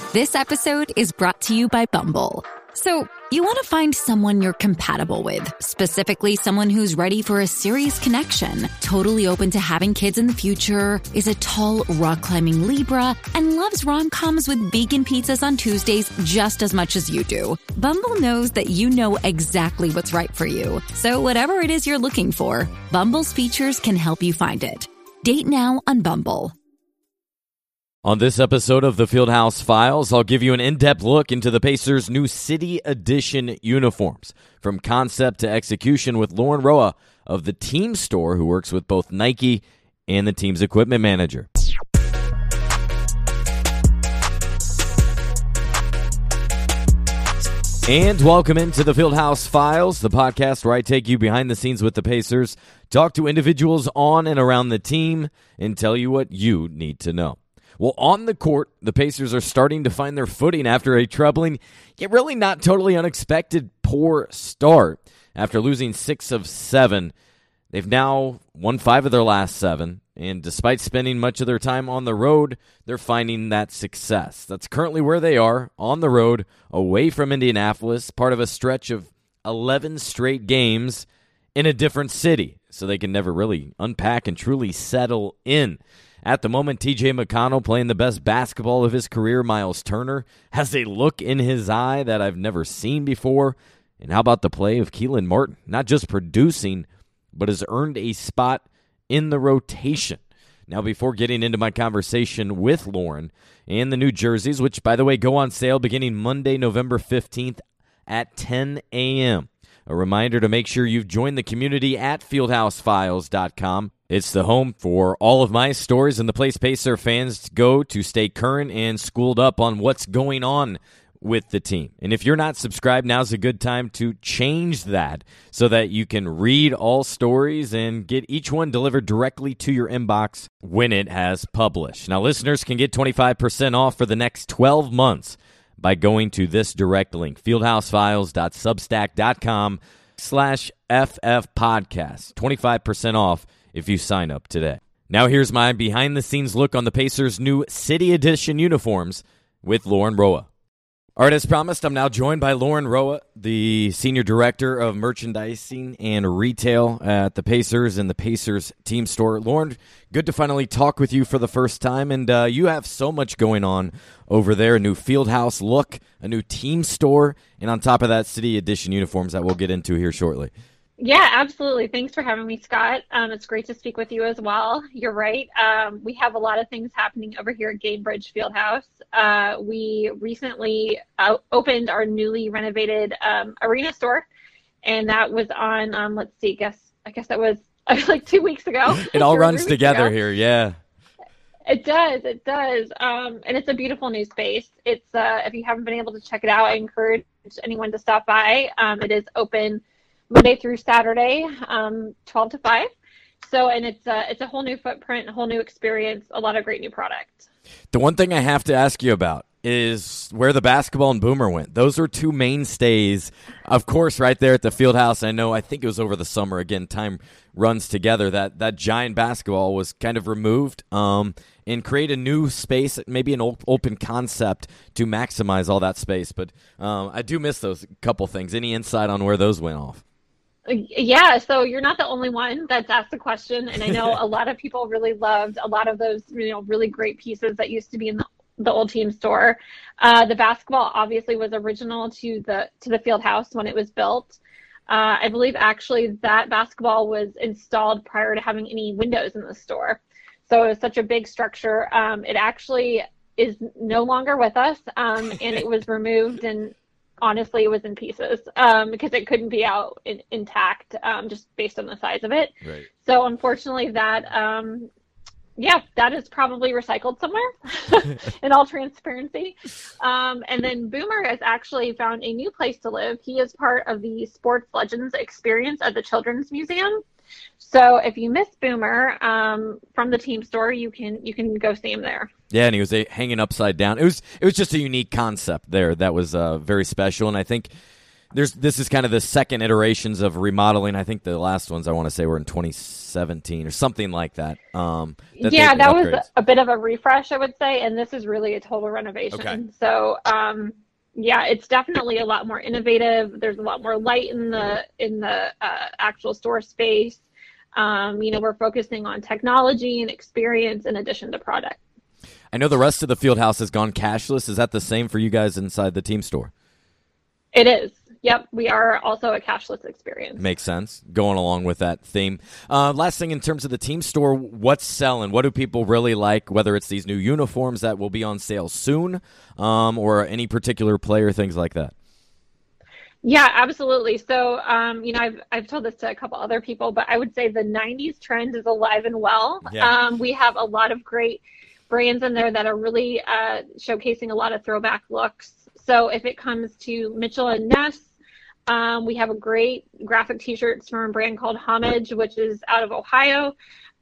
This episode is brought to you by Bumble. So, you want to find someone you're compatible with, specifically someone who's ready for a serious connection, totally open to having kids in the future, is a tall, rock-climbing Libra, and loves rom-coms with vegan pizzas on Tuesdays just as much as you do. Bumble knows that you know exactly what's right for you. So whatever it is you're looking for, Bumble's features can help you find it. Date now on Bumble. On this episode of the Fieldhouse Files, I'll give you an in-depth look into the Pacers' new City Edition uniforms, from concept to execution, with Lauren Roa of the Team Store, who works with both Nike and the team's equipment manager. And welcome into the Fieldhouse Files, the podcast where I take you behind the scenes with the Pacers, talk to individuals on and around the team, and tell you what you need to know. Well, on the court, the Pacers are starting to find their footing after a troubling, yet really not totally unexpected, poor start. After losing 6 of 7, they've now won 5 of their last 7, and despite spending much of their time on the road, they're finding that success. That's currently where they are, on the road, away from Indianapolis, part of a stretch of 11 straight games in a different city, so they can never really unpack and truly settle in. At the moment, TJ McConnell, playing the best basketball of his career. Miles Turner has a look in his eye that I've never seen before. And how about the play of Keelan Martin? Not just producing, but has earned a spot in the rotation. Now, before getting into my conversation with Lauren and the new jerseys, which, by the way, go on sale beginning Monday, November 15th at 10 a.m., a reminder to make sure you've joined the community at fieldhousefiles.com. It's the home for all of my stories and the place Pacer fans go to stay current and schooled up on what's going on with the team. And if you're not subscribed, now's a good time to change that so that you can read all stories and get each one delivered directly to your inbox when it has published. Now, listeners can get 25% off for the next 12 months by going to this direct link, fieldhousefiles.substack.com/ffpodcast. 25% off if you sign up today. Now here's my behind-the-scenes look on the Pacers' new City Edition uniforms with Lauren Roa. All right, as promised, I'm now joined by Lauren Roa, the Senior Director of Merchandising and Retail at the Pacers and the Pacers Team Store. Lauren, good to finally talk with you for the first time, and you have so much going on over there, a new Fieldhouse look, a new Team Store, and on top of that, City Edition uniforms that we'll get into here shortly. Yeah, absolutely. Thanks for having me, Scott. It's great to speak with you as well. You're right. We have a lot of things happening over here at Gainbridge Fieldhouse. We recently opened our newly renovated arena store, and that was on, I guess that was like 2 weeks ago. It all runs together here, yeah. It does. And it's a beautiful new space. It's if you haven't been able to check it out, I encourage anyone to stop by. It is open Monday through Saturday, 12 to 5. So, and it's a whole new footprint, a whole new experience, a lot of great new product. The one thing I have to ask you about is where the basketball and Boomer went. Those were two mainstays, of course, right there at the Fieldhouse. I think it was over the summer. Again, time runs together. That giant basketball was kind of removed and create a new space, maybe an open concept to maximize all that space. But I do miss those couple things. Any insight on where those went off? Yeah, so you're not the only one that's asked the question, and I know a lot of people really loved a lot of those, really great pieces that used to be in the old Team Store. The basketball obviously was original to the Fieldhouse when it was built. I believe actually that basketball was installed prior to having any windows in the store, so it was such a big structure. It actually is no longer with us, and it was removed, and honestly, it was in pieces because it couldn't be out intact just based on the size of it. Right. So unfortunately that is probably recycled somewhere in all transparency. And then Boomer has actually found a new place to live. He is part of the Sports Legends experience at the Children's Museum. So if you miss Boomer from the Team Store, you can go see him there. Yeah, and he was hanging upside down. It was just a unique concept there that was very special, and I think This is kind of the second iterations of remodeling. I think the last ones I want to say were in 2017 or something like that. That was a bit of a refresh, I would say, and this is really a total renovation. Okay. So, it's definitely a lot more innovative. There's a lot more light in the actual store space. We're focusing on technology and experience in addition to product. I know the rest of the field house has gone cashless. Is that the same for you guys inside the team store? It is. Yep, we are also a cashless experience. Makes sense. Going along with that theme. Last thing in terms of the team store, what's selling? What do people really like, whether it's these new uniforms that will be on sale soon or any particular player, things like that? Yeah, absolutely. So, I've told this to a couple other people, but I would say the 90s trend is alive and well. Yeah. We have a lot of great brands in there that are really showcasing a lot of throwback looks. So if it comes to Mitchell and Ness, we have a great graphic t-shirts from a brand called Homage, which is out of Ohio.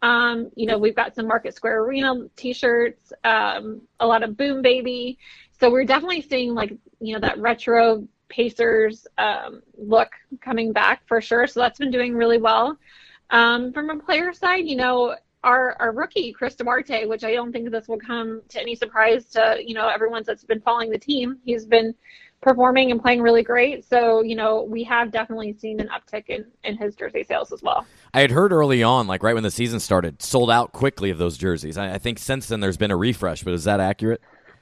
We've got some Market Square Arena t-shirts, a lot of Boom Baby. So we're definitely seeing that retro Pacers look coming back for sure. So that's been doing really well. From a player side, our rookie, Chris Duarte, which I don't think this will come to any surprise to, everyone that's been following the team. He's been performing and playing really great. So, we have definitely seen an uptick in his jersey sales as well. I had heard early on, right when the season started, sold out quickly of those jerseys. I think since then there's been a refresh, but is that accurate?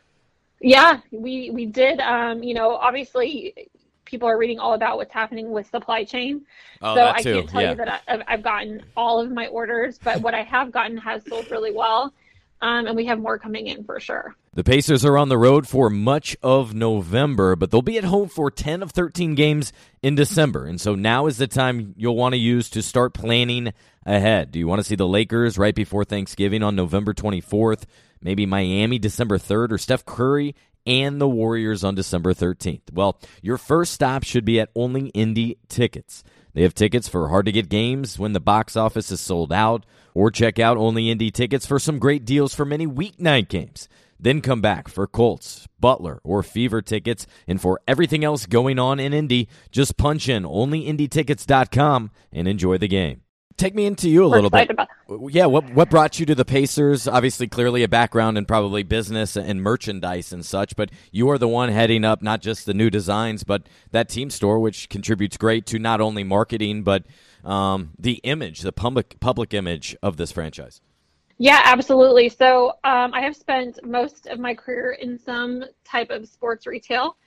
Yeah, we did. Obviously people are reading all about what's happening with supply chain. Oh, so that I too. can't tell you that I've gotten all of my orders, but what I have gotten has sold really well. And we have more coming in for sure. The Pacers are on the road for much of November, but they'll be at home for 10 of 13 games in December. And so now is the time you'll want to use to start planning ahead. Do you want to see the Lakers right before Thanksgiving on November 24th, maybe Miami December 3rd, or Steph Curry and the Warriors on December 13th? Well, your first stop should be at Only Indy Tickets. They have tickets for hard-to-get games when the box office is sold out, or check out Only Indy Tickets for some great deals for many weeknight games. Then come back for Colts, Butler, or Fever tickets, and for everything else going on in Indy, just punch in onlyindytickets.com and enjoy the game. Take me into you a little bit. Yeah, what brought you to the Pacers? Obviously, clearly a background in probably business and merchandise and such, but you are the one heading up not just the new designs, but that team store, which contributes great to not only marketing, but the image, the public image of this franchise. Yeah, absolutely. So I have spent most of my career in some type of sports retail.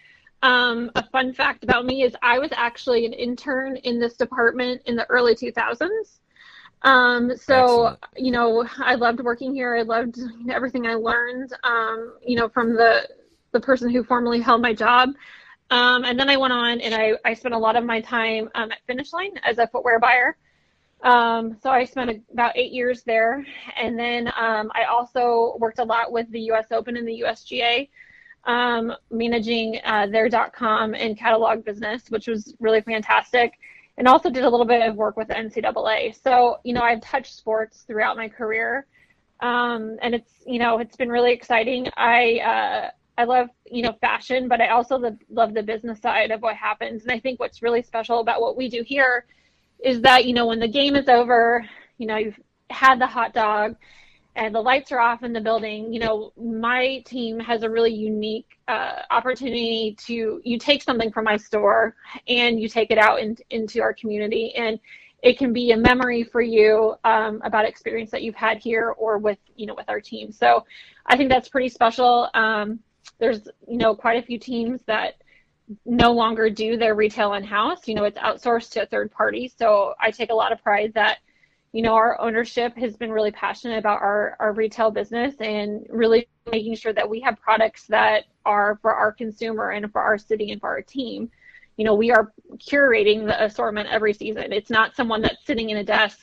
A fun fact about me is I was actually an intern in this department in the early 2000s. Excellent. I loved working here. I loved everything I learned, from the person who formerly held my job. And then I went on and I spent a lot of my time at Finish Line as a footwear buyer. So I spent about 8 years there. And then I also worked a lot with the U.S. Open and the USGA, managing their .com and catalog business, which was really fantastic. And also did a little bit of work with the NCAA. So, I've touched sports throughout my career. And it's been really exciting. I love, fashion, but I also love the business side of what happens. And I think what's really special about what we do here is that, when the game is over, you've had the hot dog and the lights are off in the building, my team has a really unique opportunity to, you take something from my store and you take it out into our community. And it can be a memory for you about experience that you've had here or with our team. So I think that's pretty special. There's, quite a few teams that no longer do their retail in-house. It's outsourced to a third party. So I take a lot of pride that, our ownership has been really passionate about our retail business and really making sure that we have products that are for our consumer and for our city and for our team. We are curating the assortment every season. It's not someone that's sitting in a desk,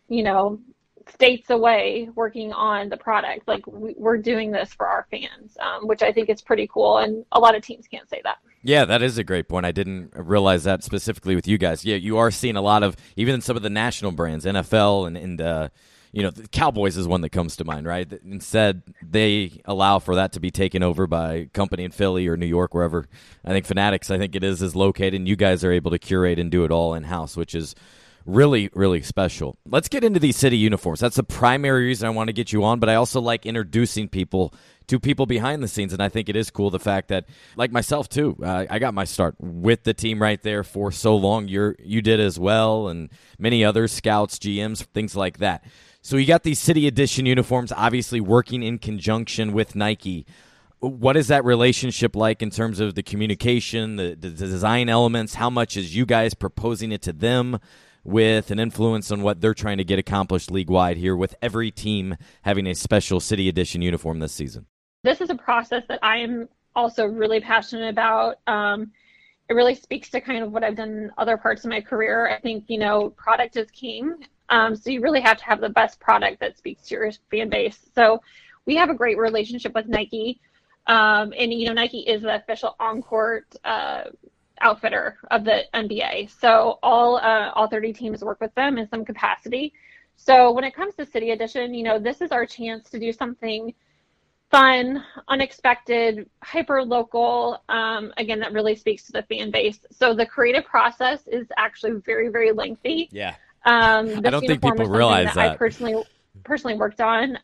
states away working on the product. Like we're doing this for our fans, which I think is pretty cool. And a lot of teams can't say that. Yeah, that is a great point. I didn't realize that specifically with you guys. Yeah, you are seeing a lot of, even some of the national brands, NFL and the Cowboys is one that comes to mind, right? Instead, they allow for that to be taken over by a company in Philly or New York, wherever I think Fanatics, is located, and you guys are able to curate and do it all in-house, which is really, really special. Let's get into these city uniforms. That's the primary reason I want to get you on, but I also like introducing people to people behind the scenes, and I think it is cool the fact that, like myself too, I got my start with the team right there for so long. You did as well, and many others, scouts, GMs, things like that. So you got these City Edition uniforms, obviously working in conjunction with Nike. What is that relationship like in terms of the communication, the design elements? How much is you guys proposing it to them with an influence on what they're trying to get accomplished league-wide here, with every team having a special City Edition uniform this season? This is a process that I am also really passionate about. It really speaks to kind of what I've done in other parts of my career. I think, product is king. So you really have to have the best product that speaks to your fan base. So we have a great relationship with Nike. And Nike is the official on-court outfitter of the NBA. So all 30 teams work with them in some capacity. So when it comes to City Edition, this is our chance to do something fun, unexpected, hyper local, again, that really speaks to the fan base. So the creative process is actually very, very lengthy. Yeah. I don't think people realize that. I personally worked on,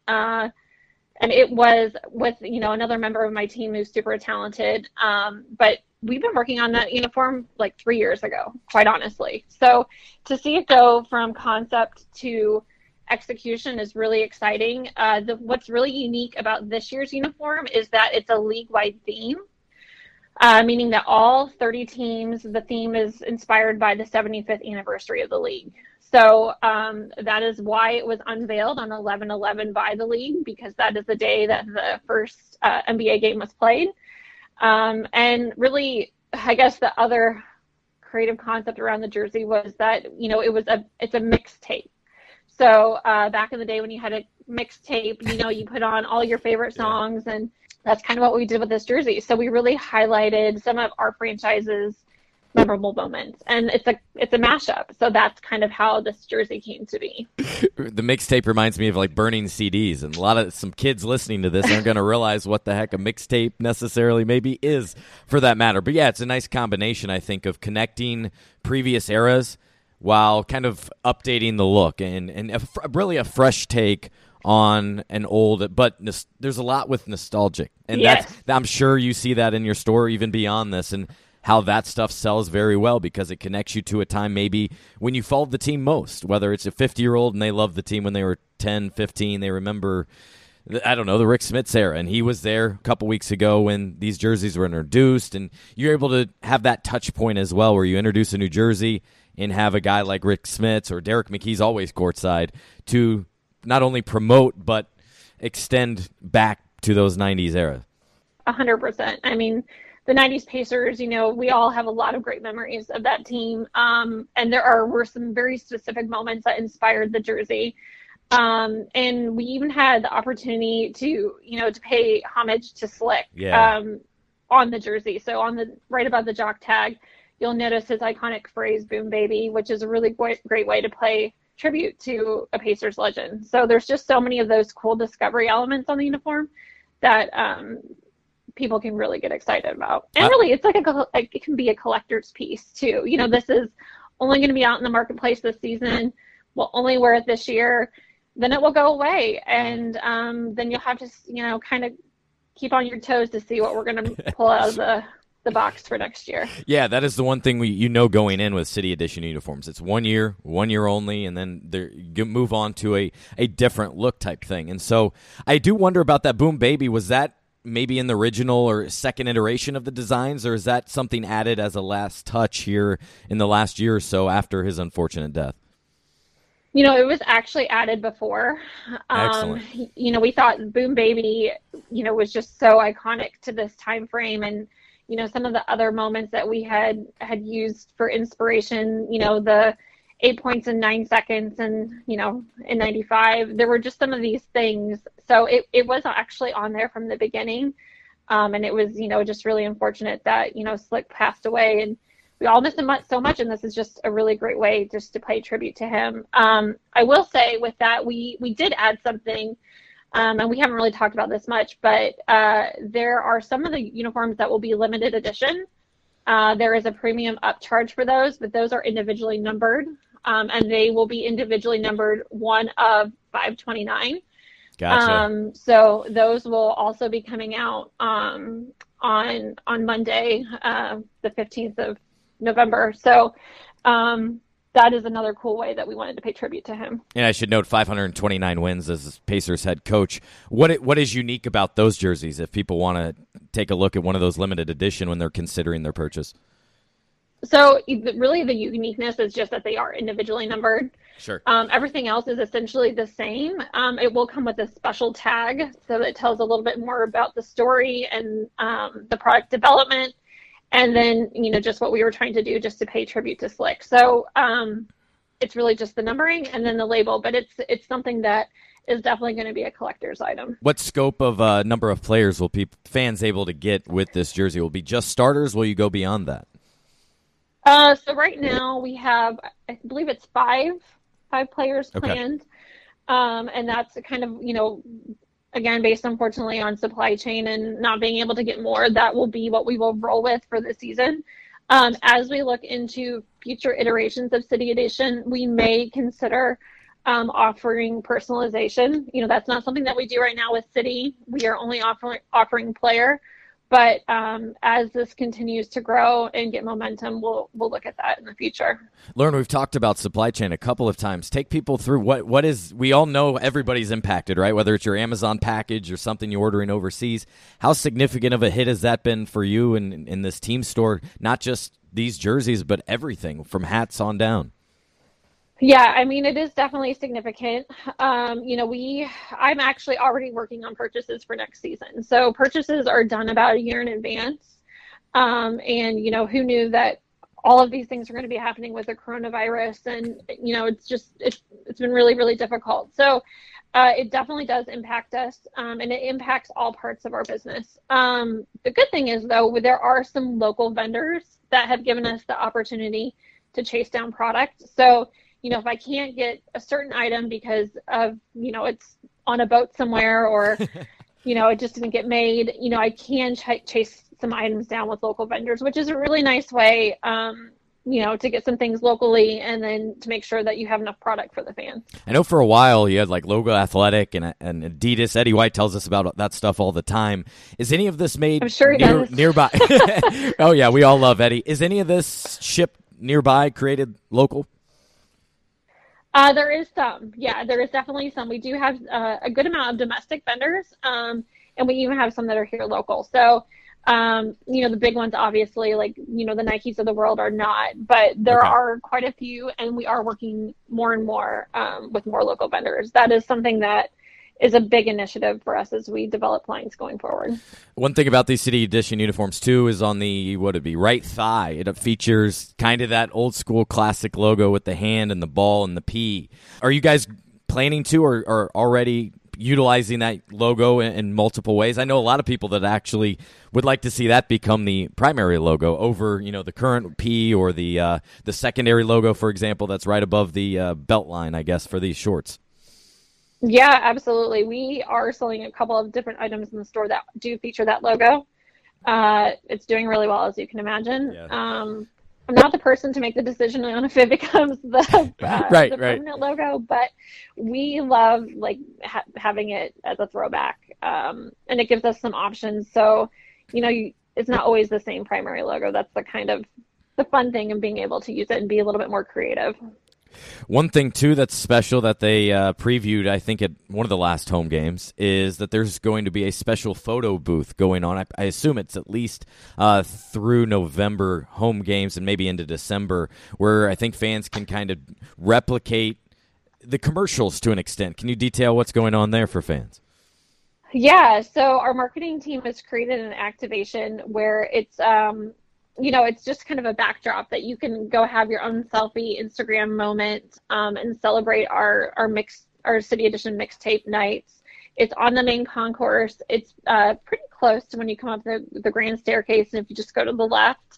and it was with, another member of my team who's super talented. But we've been working on that uniform like 3 years ago, quite honestly. So to see it go from concept to execution is really exciting. What's really unique about this year's uniform is that it's a league-wide theme, meaning that all 30 teams, the theme is inspired by the 75th anniversary of the league. So that is why it was unveiled on 11/11 by the league, because that is the day that the first NBA game was played. And really, I guess the other creative concept around the jersey was that, it's a mixtape. So back in the day when you had a mixtape, you put on all your favorite songs, and that's kind of what we did with this jersey. So we really highlighted some of our franchise's memorable moments, and it's a mashup. So that's kind of how this jersey came to be. The mixtape reminds me of like burning CDs, and some kids listening to this aren't going to realize what the heck a mixtape necessarily maybe is, for that matter. But yeah, it's a nice combination, I think, of connecting previous eras while kind of updating the look and really a fresh take on an old, but there's a lot with nostalgic. And yes. I'm sure you see that in your store even beyond this, and how that stuff sells very well because it connects you to a time maybe when you followed the team most, whether it's a 50-year-old and they loved the team when they were 10, 15, they remember, I don't know, the Rick Smits era, and he was there a couple weeks ago when these jerseys were introduced, and you're able to have that touch point as well where you introduce a new jersey and have a guy like Rick Smits or Derek McKee's always courtside to not only promote but extend back to those 90s era. 100%. I mean, the 90s Pacers, we all have a lot of great memories of that team. And there were some very specific moments that inspired the jersey. And we even had the opportunity to pay homage to Slick on the jersey. So right above the jock tag, you'll notice his iconic phrase, "Boom Baby," which is a really great way to pay tribute to a Pacers legend. So there's just so many of those cool discovery elements on the uniform that people can really get excited about. And really, it's like it can be a collector's piece too. This is only going to be out in the marketplace this season. We'll only wear it this year. Then it will go away. And then you'll have to, kind of keep on your toes to see what we're going to pull out of the box for next year. Yeah, that is the one thing going in with City Edition uniforms. It's 1 year only, and then you move on to a different look type thing. And so I do wonder about that Boom Baby. Was that maybe in the original or second iteration of the designs, or is that something added as a last touch here in the last year or so after his unfortunate death? It was actually added before. Excellent. We thought Boom Baby, was just so iconic to this time frame, and some of the other moments that we had used for inspiration, the 8 points in 9 seconds and, in 95, there were just some of these things. So it was actually on there from the beginning. And it was, just really unfortunate that, Slick passed away, and we all miss him so much, and this is just a really great way just to pay tribute to him. I will say with that, we did add something, and we haven't really talked about this much, but there are some of the uniforms that will be limited edition. There is a premium upcharge for those, but those are individually numbered, and they will be individually numbered 1 of 529. Gotcha. So those will also be coming out on Monday, the 15th of November. So that is another cool way that we wanted to pay tribute to him. And I should note 529 wins as Pacers head coach. What is unique about those jerseys if people want to take a look at one of those limited edition when they're considering their purchase? So really the uniqueness is just that they are individually numbered. Sure. Everything else is essentially the same. It will come with a special tag, so that tells a little bit more about the story and the product development. And then, just what we were trying to do just to pay tribute to Slick. So it's really just the numbering and then the label, but it's something that is definitely going to be a collector's item. What scope of number of players will fans able to get with this jersey? Will it be just starters? Will you go beyond that? So right now we have, I believe it's five players planned. Okay. And that's kind of, again, based unfortunately on supply chain and not being able to get more, that will be what we will roll with for the season. As we look into future iterations of City Edition, we may consider offering personalization. That's not something that we do right now with City. We are only offering player. But as this continues to grow and get momentum, we'll look at that in the future. Lauren, we've talked about supply chain a couple of times. Take people through what is, we all know everybody's impacted, right? Whether it's your Amazon package or something you're ordering overseas. How significant of a hit has that been for you in this team store? Not just these jerseys, but everything from hats on down. Yeah, it is definitely significant. I'm actually already working on purchases for next season. So purchases are done about a year in advance. And, who knew that all of these things are going to be happening with the coronavirus? And, it's been really, really difficult. So it definitely does impact us, and it impacts all parts of our business. The good thing is, though, there are some local vendors that have given us the opportunity to chase down product. So, if I can't get a certain item because of, it's on a boat somewhere or, it just didn't get made, I can chase some items down with local vendors, which is a really nice way, to get some things locally and then to make sure that you have enough product for the fans. I know for a while you had like Logo Athletic and Adidas. Eddie White tells us about that stuff all the time. Is any of this made I'm sure nearby? Oh, yeah, we all love Eddie. Is any of this shipped nearby, created local? There is some. Yeah, there is definitely some. We do have a good amount of domestic vendors, and we even have some that are here local. So, the big ones, obviously, like, the Nikes of the world are not, but there are quite a few, and we are working more and more with more local vendors. That is something that is a big initiative for us as we develop lines going forward. One thing about these City Edition uniforms, too, is on the, right thigh. It features kind of that old school classic logo with the hand and the ball and the P. Are you guys planning to or already utilizing that logo in multiple ways? I know a lot of people that actually would like to see that become the primary logo over, the current P or the secondary logo, for example, that's right above the belt line, I guess, for these shorts. Yeah, absolutely. We are selling a couple of different items in the store that do feature that logo. It's doing really well, as you can imagine. Yeah. I'm not the person to make the decision on if it becomes the permanent logo, but we love having it as a throwback, and it gives us some options. So, it's not always the same primary logo. That's the kind of the fun thing of being able to use it and be a little bit more creative. One thing, too, that's special that they previewed, I think, at one of the last home games is that there's going to be a special photo booth going on. I assume it's at least through November home games and maybe into December, where I think fans can kind of replicate the commercials to an extent. Can you detail what's going on there for fans? Yeah, so our marketing team has created an activation where it's it's just kind of a backdrop that you can go have your own selfie Instagram moment and celebrate our City Edition mixtape nights. It's on the main concourse. It's pretty close to when you come up the grand staircase, and if you just go to the left.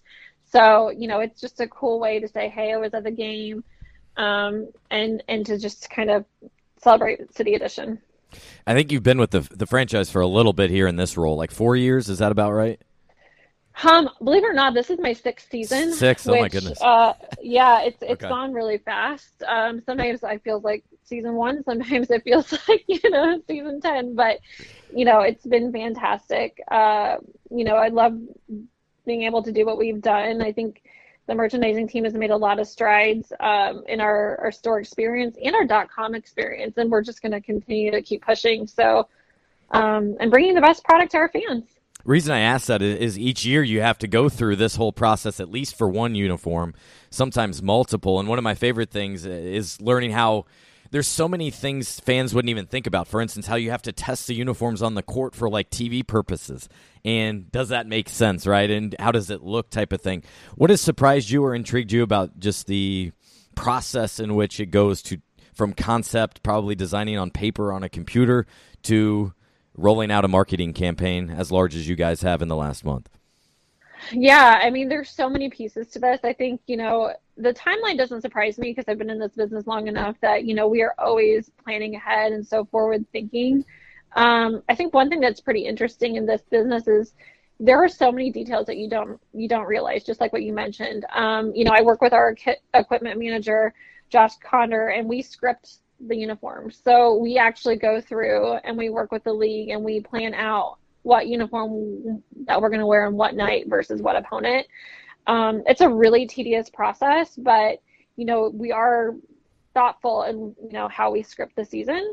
So, it's just a cool way to say, hey, I was at the game, and to just kind of celebrate City Edition. I think you've been with the franchise for a little bit here in this role, like 4 years. Is that about right? Believe it or not, this is my 6th season. Oh my goodness. Yeah, it's Okay. gone really fast. Sometimes I feel like season 1, sometimes it feels like, season 10, but, it's been fantastic. I love being able to do what we've done. I think the merchandising team has made a lot of strides in our store experience and our .com experience, and we're just going to continue to keep pushing. So, and bringing the best product to our fans. Reason I ask that is each year you have to go through this whole process, at least for one uniform, sometimes multiple. And one of my favorite things is learning how there's so many things fans wouldn't even think about. For instance, how you have to test the uniforms on the court for like TV purposes. And does that make sense, right? And how does it look type of thing. What has surprised you or intrigued you about just the process in which it goes to from concept, probably designing on paper on a computer, to rolling out a marketing campaign as large as you guys have in the last month? Yeah, I mean, there's so many pieces to this. I think, the timeline doesn't surprise me because I've been in this business long enough that, we are always planning ahead and so forward thinking. I think one thing that's pretty interesting in this business is there are so many details that you don't realize, just like what you mentioned. I work with our equipment manager, Josh Conder, and we script the uniforms. So we actually go through and we work with the league and we plan out what uniform that we're going to wear on what night versus what opponent. It's a really tedious process, but, we are thoughtful in, how we script the season,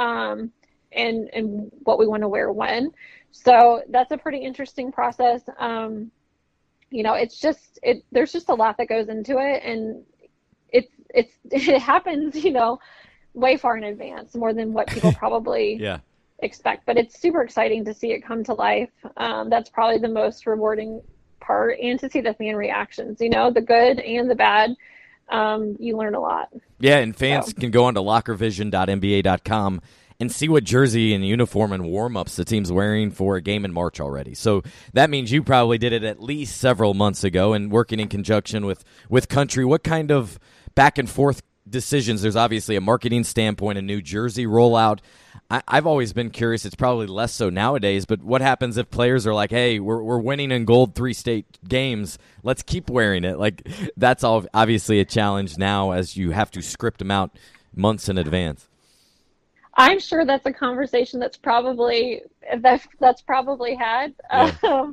and what we want to wear when. So that's a pretty interesting process. It's just, there's just a lot that goes into it, and it happens, way far in advance, more than what people probably expect. But it's super exciting to see it come to life. That's probably the most rewarding part, and to see the fan reactions, the good and the bad. You learn a lot. Yeah, and fans can go on to lockervision.nba.com and see what jersey and uniform and warm-ups the team's wearing for a game in March already. So that means you probably did it at least several months ago and working in conjunction with Country. What kind of back and forth decisions? There's obviously a marketing standpoint, a new jersey rollout. I've always been curious. It's probably less so nowadays, but what happens if players are like, hey, we're winning in gold 3 state games. Let's keep wearing it. Like, that's all obviously a challenge now as you have to script them out months in advance. I'm sure that's a conversation that's probably had. Yeah.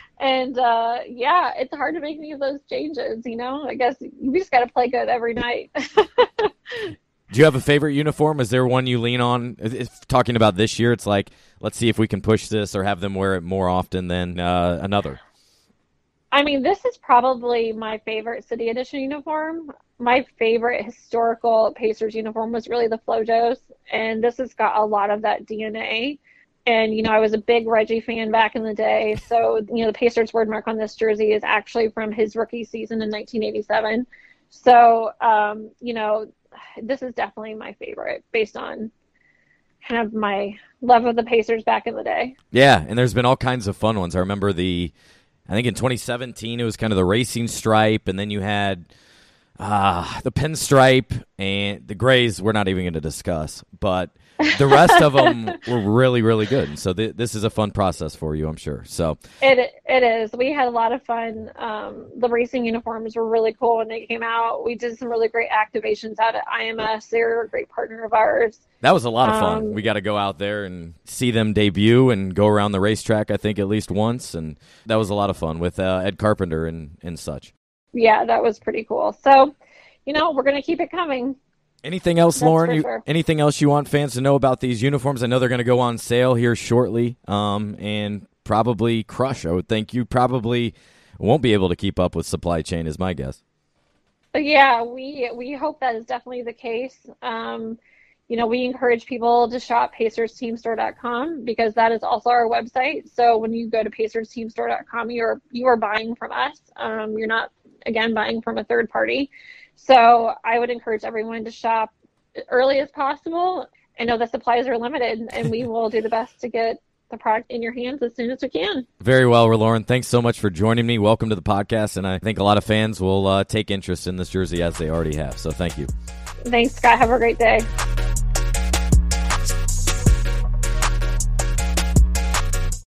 It's hard to make any of those changes, I guess you just got to play good every night. Do you have a favorite uniform? Is there one you lean on? If talking about this year, it's like, let's see if we can push this or have them wear it more often than another. I mean, this is probably my favorite City Edition uniform. My favorite historical Pacers uniform was really the Flojos, and this has got a lot of that DNA. And, I was a big Reggie fan back in the day. So, the Pacers wordmark on this jersey is actually from his rookie season in 1987. So, this is definitely my favorite based on kind of my love of the Pacers back in the day. Yeah, and there's been all kinds of fun ones. I remember I think in 2017 it was kind of the racing stripe, and then you had the pinstripe, and the grays we're not even going to discuss. But the rest of them were really, really good. And so this is a fun process for you, I'm sure. So it is. We had a lot of fun. The racing uniforms were really cool when they came out. We did some really great activations out at IMS. They're a great partner of ours. That was a lot of fun. We got to go out there and see them debut and go around the racetrack, I think, at least once. And that was a lot of fun with Ed Carpenter and such. Yeah, that was pretty cool. So, we're going to keep it coming. Anything else, Lauren? Sure. Anything else you want fans to know about these uniforms? I know they're going to go on sale here shortly, and probably crush. I would think you probably won't be able to keep up with supply chain, is my guess. Yeah, we hope that is definitely the case. We encourage people to shop PacersTeamStore.com because that is also our website. So when you go to PacersTeamStore.com, you are buying from us. You're not, again, buying from a third party. So I would encourage everyone to shop early as possible. I know the supplies are limited, and we will do the best to get the product in your hands as soon as we can. Very well, Lauren. Thanks so much for joining me. Welcome to the podcast, and I think a lot of fans will take interest in this jersey as they already have. So thank you. Thanks, Scott. Have a great day.